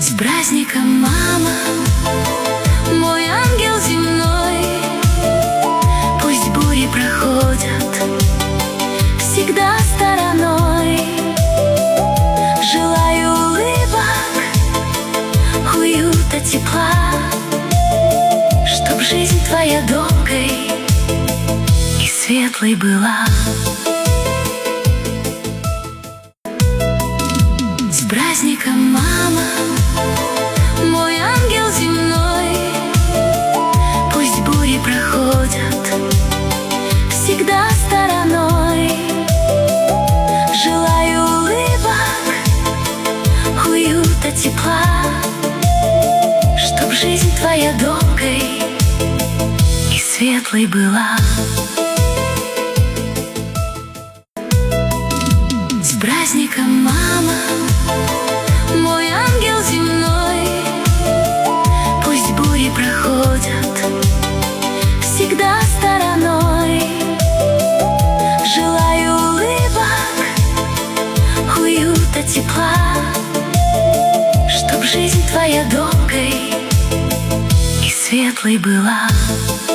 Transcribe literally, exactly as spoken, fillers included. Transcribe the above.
С праздником, мама, мой ангел земной. Пусть бури проходят всегда стороной. Желаю улыбок, уюта, тепла, чтоб жизнь твоя долгой и светлой была. С праздником, мама, мой ангел земной. Пусть бури проходят всегда стороной. Желаю улыбок, уюта, тепла, чтоб жизнь твоя долгой и светлой была. С праздником, мама, мой ангел земной. Пусть бури проходят всегда стороной. Желаю улыбок, уюта, тепла, чтоб жизнь твоя долгой и светлой была.